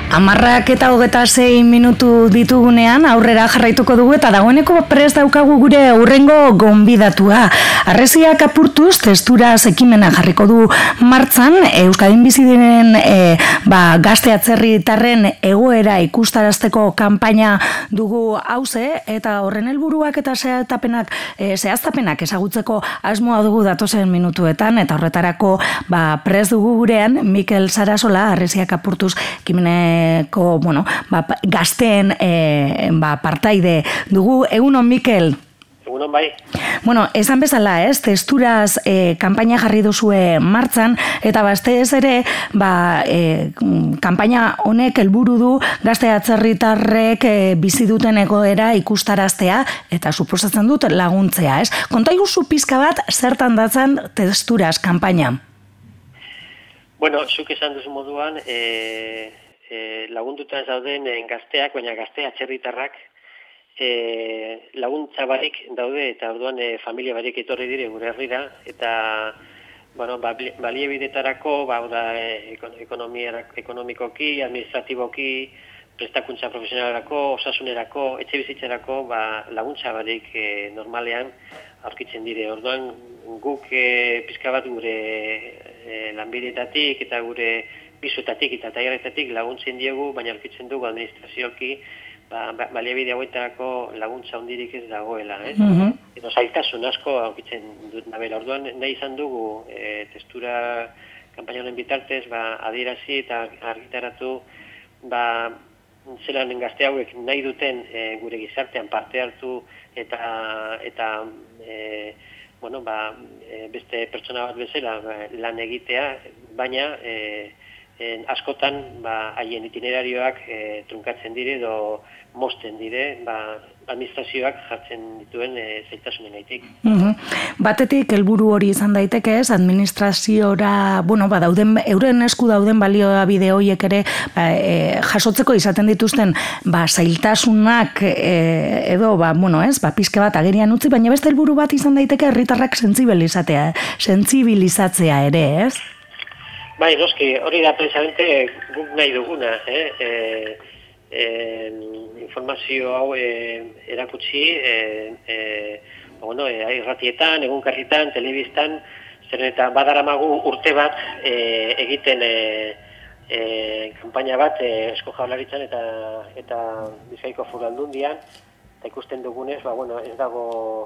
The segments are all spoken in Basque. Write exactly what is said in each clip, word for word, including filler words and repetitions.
Amarrak eta hogeta sei minutu ditugunean aurrera jarraituko dugu eta dagoeneko prest daukagu gure hurrengo gonbidatua. Arreziak apurtuz testuraz ekimena jarriko du martzan, Euskadin bizi diren e, ba, gazte atzerritarren egoera ikustarazteko kanpaina dugu hauze eta horren helburuak eta zehaztapenak e, zehaztapenak ezagutzeko asmoa dugu datozen minutuetan eta horretarako ba, prest dugu gurean Mikel Sarasola, Arreziak apurtuz ekimene Ko, bueno, ba, gazteen e, ba, partaide dugu. Egunon, Mikel? Egunon, bai. Bueno, esan bezala, ez, testuraz e, kanpaina jarri duzue martzan, eta baztez ere, ba, e, kanpaina honek helburu du gazte atzerritarrek e, bizi duten egoera ikustaraztea, eta suposatzen dut laguntzea, ez? Konta iguzu pizka bat, zertan datzan testuraz kanpaina? Bueno, zuk esan duzu moduan, e... E, lagundutan zauden e, gazteak, baina gazte atzerritarrak e, laguntza barik daude eta orduan e, familia barik etorri dire gure herrira eta bueno, baliebidetarako ba, da, e, ekonomikoki, administratiboki, prestakuntza profesionalerako, osasunerako, etxe bizitzerako ba, laguntza barik e, normalean aurkitzen dire. Orduan guk e, pizka bat gure e, lanbidetatik eta gure bizuetatik eta tailerretatik laguntzen diegu, baina aurkitzen dugu administrazioki ba, baliabide hauetarako laguntza hondirik ez dagoela. Eh? Mm-hmm. Edo zailtasun asko aurkitzen dut nabela. Orduan nahi izan dugu e, testura kanpaina honen bitartez ba, adierazi eta argitaratu ba, zelan gazte hauek nahi duten e, gure gizartean parte hartu eta eta e, bueno, ba, e, beste pertsona bat bezala ba, lan egitea, baina e, En, askotan ba, haien itinerarioak e, trunkatzen dire edo mozten dire ba, administrazioak jartzen dituen e, zailtasunen gaitik. Mm-hmm. Batetik helburu hori izan daiteke ez, administraziora, bueno, ba, dauden, euren esku dauden baliabide horiek ere ba, e, jasotzeko izaten dituzten ba, zailtasunak e, edo ba, bueno, ez, ba, pizke bat agerian utzi, baina beste helburu bat izan daiteke herritarrak sentsibilizatzea, sentsibilizatzea ere, ez? Bai, noski, hori da precisamente guk nahi duguna, eh? E, e, informazio hau e, erakutsi, e, e, bueno, e, irratietan, egunkarrietan, telebistan, zeren eta badaramagu urte bat e, egiten e, e, kanpaina bat e, Eusko Jaurlaritzan eta eta Bizkaiko Foru Aldundian, eta ikusten dugunez, ba, bueno, ez dago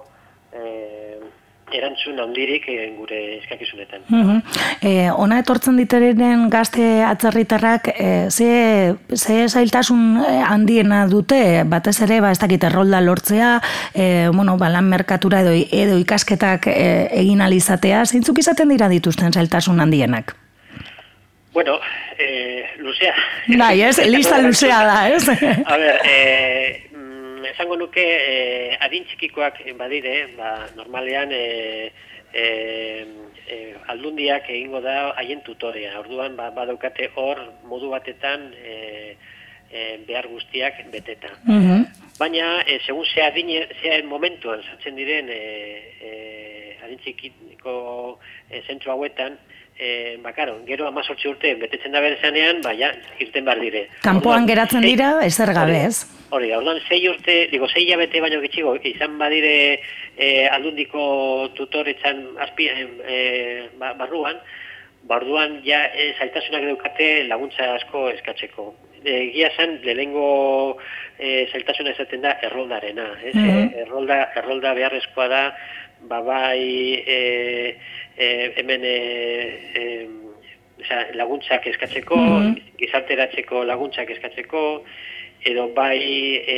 e, erantzun handirik gure eskakizunetan. Mm-hmm. eh, ona etortzen diteren gazte atzerritarrak eh, ze, ze zailtasun handiena dute, batez ere ba, ez dakit errolda lortzea, eh, bueno, ba, lan merkatura edo, edo ikasketak eh, egin alizatea, zeintzuk izaten dira dituzten zailtasun handienak? Bueno, eh, luzea. Bai, ez, lista luzea da, ez? A ber, eh, esango nuke eh, adin txikikoak badire, ba, normalean eh, eh, eh, aldundiak egingo da haien tutorea. Orduan ba, badaukate hor modu batetan eh, eh, behar guztiak beteta. Mm-hmm. Baina, eh, segun ze adine, ze momentuan sartzen diren eh, eh, adin txikiko eh, zentro hauetan, Eh, ba, karo, gero amazortzi urte betetzen da berezanean, ba, ja, irten bar dire. Kanpoan geratzen dira, ezer gabe ez? Hori da, orduan, zei urte, digo, zei hilabete baino gitxigo, izan badire eh, aldundiko tutoretzan azpi, eh, barruan, barruan, ja, eh, zailtasunak daukate laguntza asko eskatzeko. Egia zen, lehengo eh, zailtasuna esaten da erroldarena, ez? Mm-hmm. Errolda, errolda beharrezkoa da, ba, bai, eh, E, hemen e, e, oza, laguntzak eskatzeko, mm-hmm. gizarteratzeko laguntzak eskatzeko, edo bai e,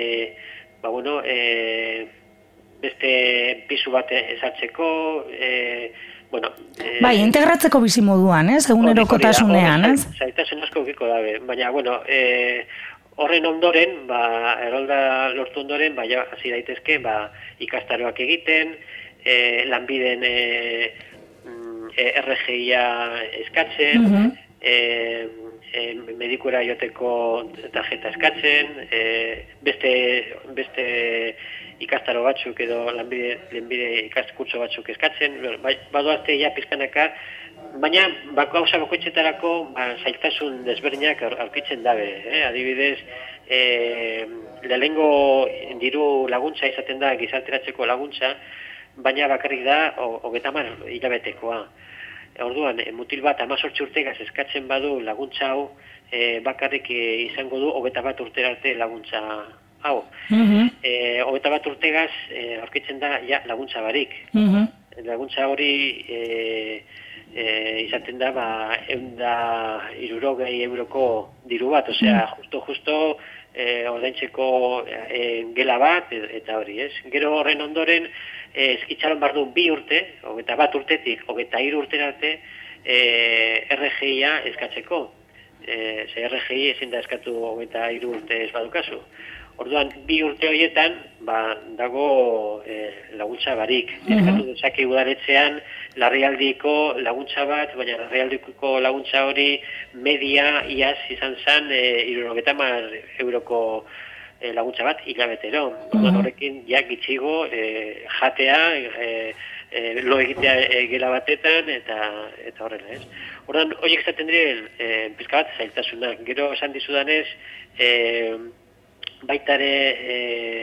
ba, bueno, e, beste pisu bat ezartzeko, e, bueno... E, bai, integratzeko bizi moduan, ez? Egunerokotasunean, ez? Zailtasun asko ukiko dabe, baina, bueno... E, horren ondoren, ba, errolda lortu ondoren, ba, ja, hasi daitezke, ba, ikastaroak egiten, E, lanbiden e, e, R G I-a eskatzen, mm-hmm. e, e, medikura joteko tarjeta eskatzen, e, beste, beste ikastaro batzuk edo lanbide, lanbide ikaskurtso batzuk eskatzen, badoazte ja pizkanaka baina ba, gauza bakoitzetarako ba, zailtasun desberdinak aurkitzen dabe. Eh? Adibidez, e, lehenengo diru laguntza izaten da gizarteratzeko laguntza, baina bakarrik da hogeita hamar hilabetekoa. Orduan, mutil bat hemezortzi urtegaz eskatzen badu laguntza hau, e, bakarrik e, izango du hogeita bat urtera arte laguntza hau. Mm-hmm. E, hogeita bat urtegaz e, aurkitzen da ja, laguntza barik. Mm-hmm. Laguntza hori e, e, izaten da ba, eunda hirurogei euroko diru bat, osea, justo, justo e, ordaintzeko e, gela bat eta hori, ez? Gero horren ondoren, e, eskitxaron bardu bi urte, hogeita bat urtetik, hogeita hiru urtera arte, e, R G I-a eskatzeko. E, ze R G I ezin da eskatu hogeita hiru urte ez badukazu. Orduan, bi urte horietan, ba, dago e, laguntza barik. Mm-hmm. Eskatu dezake udaletzean larrialdiko laguntza bat, baina larrialdiko laguntza hori media iaz izan zen e, hirurogeita hamar euroko e, laguntza bat hilabetero. Mm-hmm. Orduan horrekin, ja gitxigo e, jatea, e, e, lo egitea e, gela batetan, eta eta horrela, ez? Orduan, horiek zaten dire, e, pizka bat zailtasunak. Gero esan dizudanez, e, baitare e,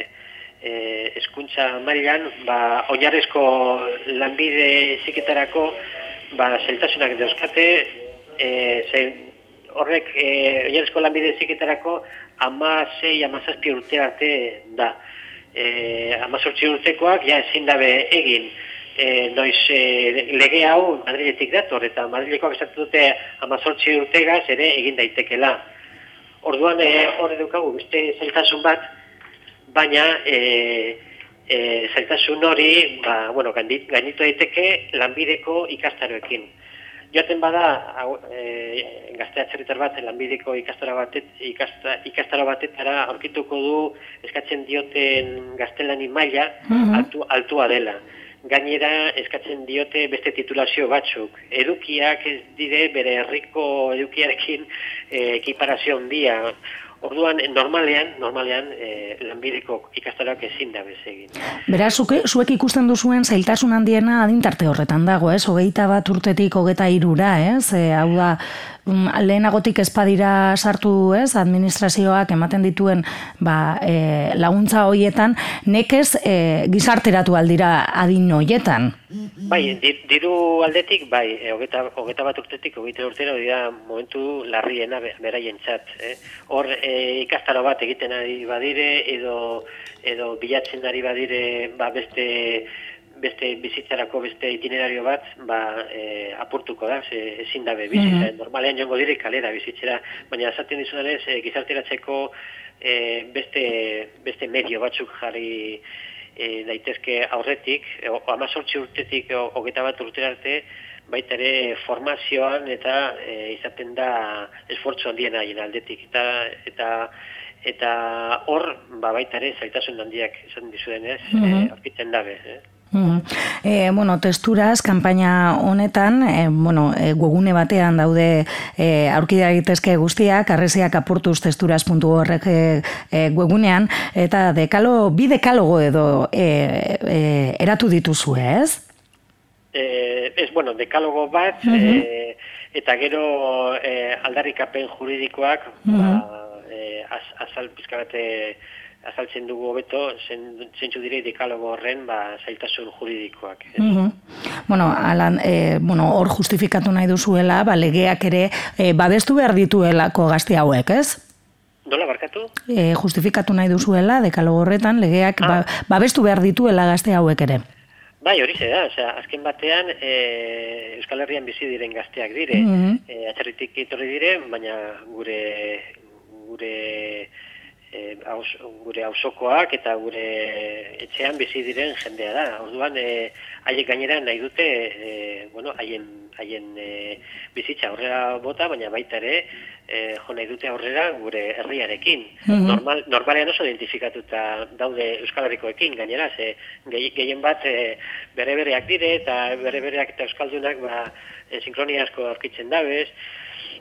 e, hezkuntza mailan, ba, oinarrizko lanbide heziketarako ba, zailtasunak dauzkate, e, ze, horrek e, oinarrizko lanbide heziketarako hamasei hamazazpi urte arte da. E, hamazortzi urtekoak ja ezin dabe egin. E, noiz e, lege hau Madriletik dator, eta Madrilekoak esatu dute hamazortzi urtegaz ere egin daitekela. Orduan hor edukagu beste zailtasun bat, baina e, e, zailtasun hori ba, bueno, gainitu daiteke lanbideko ikastaroekin. Joaten bada, e, gazte atzerritar bat lanbideko ikastaro batet, ikasta, ikastaro batetara aurkituko du eskatzen dioten gaztelani maila mm-hmm. altu, altua dela. Gainera eskatzen diote beste titulazio batzuk. Edukiak ez dire bere herriko edukiarekin e, ekiparazio handia. Orduan, normalean, normalean e, lanbideko ikastaroak ezin da bezegin. Beraz, zuke, zuek ikusten duzuen zailtasun handiena adintarte horretan dago, ez? Hogeita bat urtetik hogeita hirura, ez? E, hau da, lehenagotik ezpadira sartu, ez? Administrazioak ematen dituen ba, e, laguntza hoietan, nekez e, gizarteratu aldira adin hoietan. Bai, diru aldetik, bai, e, hogeita bat urtetik, hogeita urtera, hori da momentu larriena beraientzat. Eh? Hor, e, ikastaro bat egiten ari badire, edo, edo bilatzen ari badire ba, beste, beste bizitzarako beste itinerario bat, ba, e, apurtuko da, ze, ezin dabe bizitza. Mm-hmm. Normalean joango dire kalera bizitzera, baina esaten dizudanez, e, gizarteratzeko e, beste, beste medio batzuk jarri E, daitezke aurretik, hamazortzi urtetik hogeita bat urtera arte, baita ere formazioan eta e, izaten da esfortzu handien haien aldetik. Eta eta eta hor ba, baita ere zailtasun handiak esan dizudenez, mm-hmm. e, aurkitzen dabe. Eh? Mm-hmm. E, bueno, testuraz, kanpaina honetan, e, bueno, e, webgune batean daude e, aurki daitezke guztiak, arresiak apurtuz testuraz puntu org e, e, webgunean, eta dekalo, bi dekalogo edo e, e, eratu dituzu, ez? E, ez, bueno, dekalogo bat, mm-hmm. e, eta gero e, aldarrikapen juridikoak, mm-hmm. ba, e, az, azal pizkabate azaltzen dugu hobeto, zentzu dire dekalogo horren ba, zailtasun juridikoak. Mm-hmm. Bueno, alan, e, bueno, hor justifikatu nahi duzuela, ba, legeak ere e, babestu behar dituelako gazte hauek, ez? Nola barkatu? E, justifikatu nahi duzuela, dekalogo horretan, legeak ah. ba, babestu behar dituela gazte hauek ere. Bai, hori ze da, osea, azken batean e, Euskal Herrian bizi diren gazteak dire, mm-hmm. e, atzerritik etorri dire, baina gure gure E, aus, gure auzokoak eta gure etxean bizi diren jendea da. Orduan, e, haiek gainera nahi dute, e, bueno, haien, haien e, bizitza aurrera bota, baina baita ere, e, jo nahi dute aurrera gure herriarekin. Mm-hmm. Normal, normalean oso identifikatuta daude Euskal Herrikoekin, gainera, ze gehien bat e, bere-bereak dire, eta bere-bereak eta Euskaldunak ba, e, sinkronia asko aurkitzen dabez.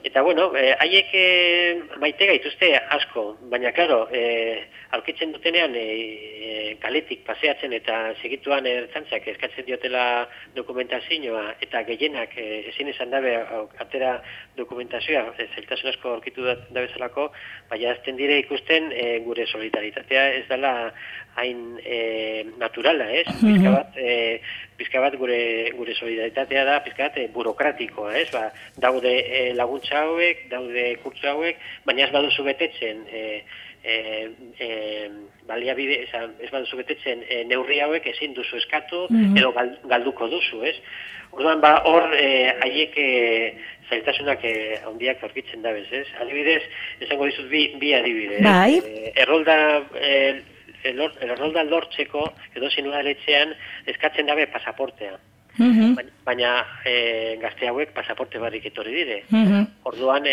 Eta, bueno, haiek e, maite gaituzte asko, baina, klaro, e, aurkitzen dutenean e, e, kaletik paseatzen eta segituan ertzantzak eskatzen diotela dokumentazioa eta gehienak e, ezin izan dabe atera dokumentazioa, e, zailtasun asko aurkitu dabezalako, baina azten dire ikusten e, gure solidaritatea ez dela hain e, naturala, ez? Pizka bat, e, pizka bat gure, gure solidaritatea da, pizka bat e, burokratikoa, ez? Ba, daude e, laguntza hauek, daude kurtzu hauek, baina ez baduzu betetzen e, e, e, baliabide, ez baduzu betetzen e, neurri hauek ezin duzu eskatu edo galduko duzu, ez? Orduan, ba, hor, haiek e, zailtasunak e, handiak aurkitzen dabez, ez? Adibidez, esango dizut bi, bi adibide, bai. E, errolda... E, errolda lortzeko edo zinudaletxean eskatzen dabe pasaportea. Uh-huh. Baina e, gazte hauek pasaporte barrik etorri dire. Uh-huh. Orduan,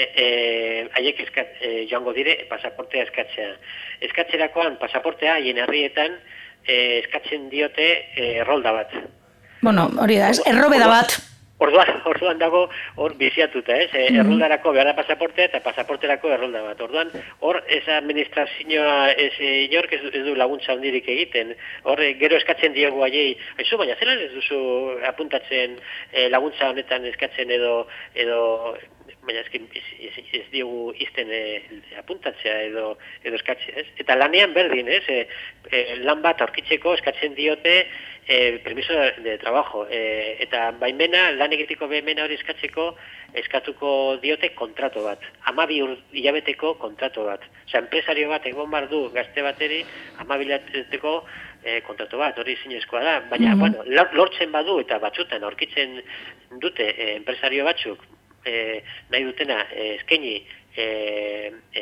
e, haiek eskat, e, joango dire pasaportea eskatzea. Eskatzerakoan pasaportea haien herrietan e, eskatzen diote e, errolda bat. Bueno, hori da, ez, errobeda bat. Orduan, orduan dago hor biziatuta, ez? E, mm-hmm. Erroldarako behar da pasaportea eta pasaporterako errolda bat. Orduan, hor ez administrazioa ez inork ez, ez du laguntza handirik egiten. Hor gero eskatzen diogu haiei, aizu, baina zelan ez duzu apuntatzen e, laguntza honetan eskatzen edo edo baina ez, ez, ez diogu izten e, apuntatzea edo, edo eskatzea, ez? Eta lanean berdin, ez? E, e, lan bat aurkitzeko eskatzen diote E, permiso de, de trabajo, e, eta baimena, lan egiteko baimena hori eskatzeko, eskatuko diote kontrato bat, hamabi hilabeteko kontrato bat. Osa, enpresario bat egon bar du gazte bateri, hamabi hilabeteko e, kontrato bat, hori zinezkoa da. Baina, mm-hmm. bueno, lortzen badu eta batzutan aurkitzen dute e, enpresario batzuk, e, nahi dutena e, eskaini e, e,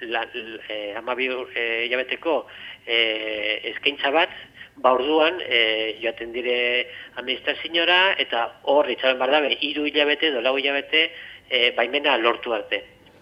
e, hamabi hilabeteko e, eskaintza bat, ba orduan e, joaten dire administraziora eta hor itxaron bar dabe hiru hilabete edo lau hilabete e, baimena lortu arte.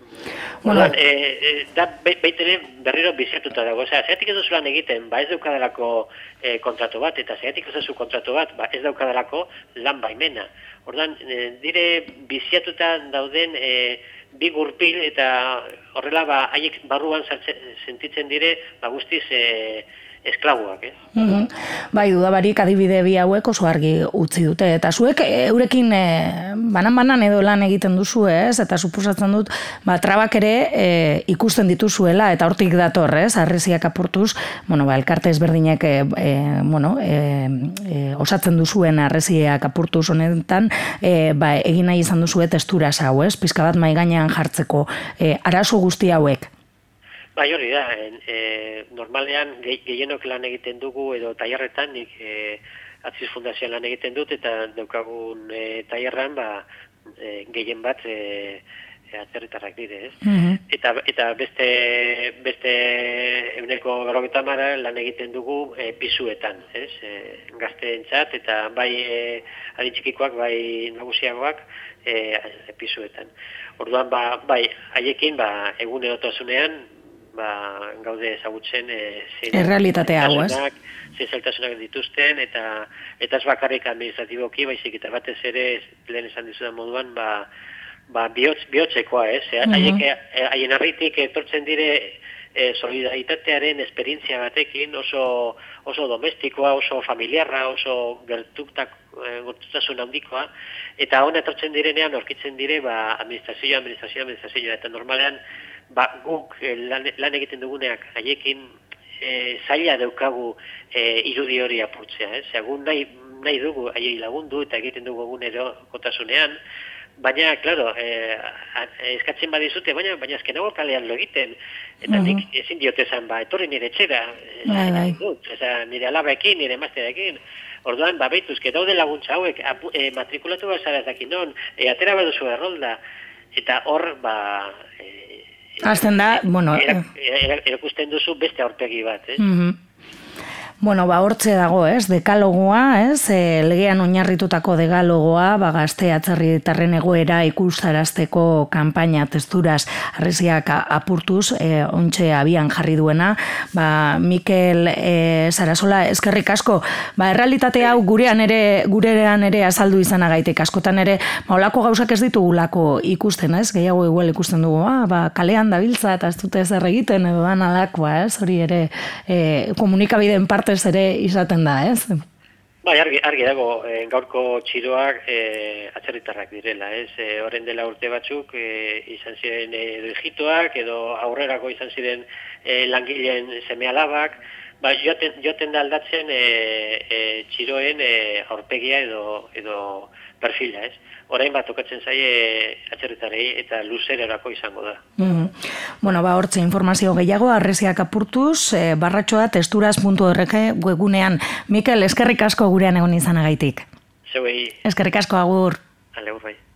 Bueno, e, e, da baitere berriro biziatuta dago. Osea, zeratik ez duzu lan egiten, ba ez daukadalako e, kontratu bat, eta zeratik ez duzu kontratu bat, ba ez daukadalako lan baimena. Orduan, e, dire biziatuta dauden e, bi gurpil eta horrela ba haiek barruan sartzen, sentitzen dire ba guztiz e, esklabuak, eh? Mm-hmm. Bai, dudabarik adibide bi hauek oso argi utzi dute, eta zuek eurekin e, banan-banan edo lan egiten duzu, ez? Eta suposatzen dut, ba, trabak ere e, ikusten dituzuela, eta hortik dator, ez? Harresiak apurtuz, bueno, ba, elkarte ezberdinek e, e, bueno, e, e, osatzen duzuen harresiak apurtuz honetan, e, ba, egin nahi izan duzue testura hau, ez? Pizka bat mai gainean jartzeko e, arazo guzti hauek. Bai, hori da, e, normalean gehienok lan egiten dugu edo tailerretan, nik e, Atziz Fundazioan lan egiten dut eta daukagun e, tailerran ba, e, gehien bat e, atzerritarrak dire, ez? Mm-hmm. Eta, eta beste, beste euneko berrogeita hamara lan egiten dugu e, pisuetan, ez? E, gazteentzat eta bai e, adintxikikoak, bai nagusiagoak e, pisuetan. Orduan, ba, bai, haiekin, ba, egunerotasunean, ba, gaude ezagutzen e, errealitate hau, ez? Zein zailtasunak dituzten eta eta ez bakarrik administratiboki, baizik eta batez ere lehen esan dizudan moduan, ba, ba bihotz, bihotzekoa, ez? Mm-hmm. Haien harritik etortzen dire e, solidaritatearen esperientzia batekin, oso, oso domestikoa, oso familiarra, oso gertuktak, gertutasun handikoa, eta hona etortzen direnean aurkitzen dire ba, administrazioa, administrazioa, administrazioa, eta normalean ba, guk lan, lan egiten duguneak haiekin e, zaila daukagu e, irudi hori apurtzea. Eh? Segun nahi, nahi dugu haiei lagundu eta egiten dugu egunerokotasunean, baina, klaro, e, eskatzen badizute, baina, baina azken hau kalean lo egiten. Eta uh-huh. nik ezin diotezan, ba, etorri nire etxera, dut, eza, nire alabaekin, nire emaztearekin. Orduan, ba, behituzke, daude laguntza hauek, apu, e, matrikulatu bat zara ezakin non, e, atera baduzu errolda, eta hor, ba... E, Azten da, bueno... Erakusten duzu beste aurpegi bat, eh? Mm-hmm. Bueno, ba, hortze dago, ez, dekalogoa, ez, e, legean oinarritutako dekalogoa, ba, gazte atzerritarren egoera ikustarazteko kanpaina testuraz harresiak apurtuz, e, ontxe abian jarri duena, ba, Mikel e, Sarasola, eskerrik asko, ba, errealitate hau gurean ere, gurean ere azaldu izanagaitik, askotan ere, ba, olako gauzak ez ditugulako ikusten, ez, gehiago igual ikusten dugu, ah, ba, kalean dabiltza eta ez dute zer egiten, edo dan alakoa, ez, hori ere, e, komunikabideen parte ere izaten da, ez? Bai, argi, argi dago, e, gaurko txiroak e, atzerritarrak direla, ez? E, Horren dela urte batzuk e, izan ziren edo hijitoak, edo aurrerako izan ziren e, langileen seme-alabak, ba, joaten, joaten da aldatzen e, e, txiroen e, aurpegia edo, edo perfila, ez? Orain bat tokatzen zaie atzerritarrei eta luzererako izango da. Mm-hmm. Bueno, ba, hortze informazio gehiago, harresiak apurtuz, e, barratxoa testuraz puntu org webgunean. Mikel, eskerrik asko gurean egon izanagaitik. Zeuei. Eskerrik asko, agur. Ale, bai.